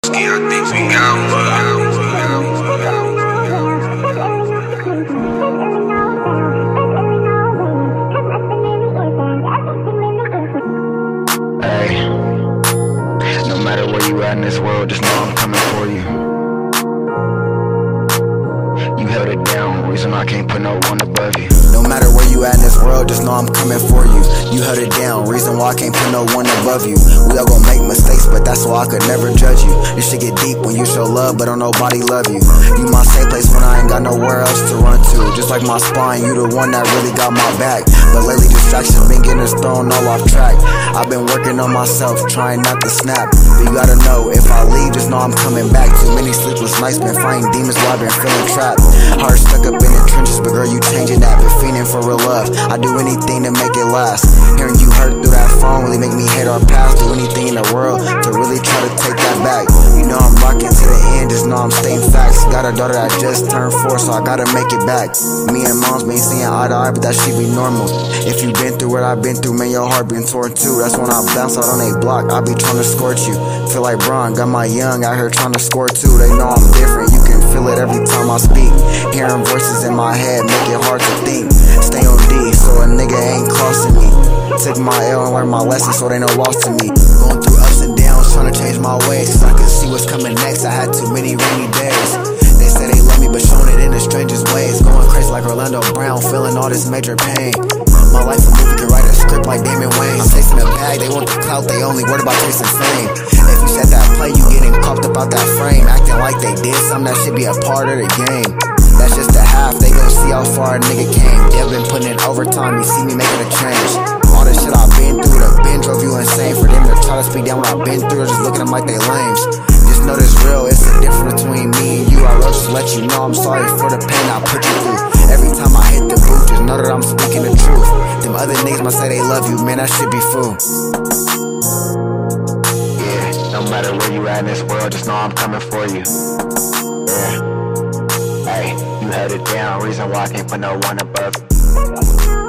I think we got one. Hey, no matter where you at in this world, just know I'm coming for you. You held it down, reason I can't put no one above you. No matter where you at in this world, just know I'm coming for you. You held it down, reason why I can't put no one above you. We all gon' make mistakes, but that's why I could never judge you. This shit get deep when you show love, but don't nobody love you. You my safe place when I ain't got nowhere else to run to. Just like my spine, you the one that really got my back. But lately distractions been getting us thrown all off track. I've been working on myself, trying not to snap. But you gotta know, if I leave, just know I'm coming back. Too many sleepless nights, been fighting demons while I've been feeling trapped. Heart stuck up in the trenches, but girl, you changing that. Been fiending for real love, I do anything to make it last. Hearing you hurt through that phone really make me hate our past. Do anything in the world to really try to take that back. You know I'm rocking to the end, just know I'm stating facts. Got a daughter that just turned 4, so I gotta make it back. Me and mom's been seeing eye to eye, but that shit be normal. If you been through what I've been through, man, your heart been torn too. That's when I bounce out on a block, I be trying to scorch you. Feel like Bron, got my young out here trying to score too. They know I'm different, you can feel it every time I speak. Hearing voices in my head make it hard to think. Stay on D, so a nigga ain't crossing me. Took my L and learned my lesson, so they no loss to me. Going through ups and downs, trying to change my ways, cause I could see what's coming next. I had too many rainy days. They say they love me, but showing it in the strangest ways. Going crazy like Orlando Brown, feeling all this major pain. My life a movie, could write a script like Damon Wayne. I'm chasing a bag, they want the clout, they only worried about chasing fame. If you set that play, you getting caught up out that frame. Acting like they did something that should be a part of the game. That's just the half, they gon' see how far a nigga came. They've been putting in overtime, you see me making a change. All the shit I've been through, the been drove you insane. For them to try to speak down what I've been through, just looking at them like they lames. Just know this real, it's the difference between me and you. I wrote just to let you know I'm sorry for the pain I put you through. Every time I hit the booth, just know that I'm speaking the truth. Them other niggas might say they love you, man, that shit be fool. Yeah, no matter where you at in this world, just know I'm coming for you. Yeah. Hey, you held it down, reason why I can't put no one above you.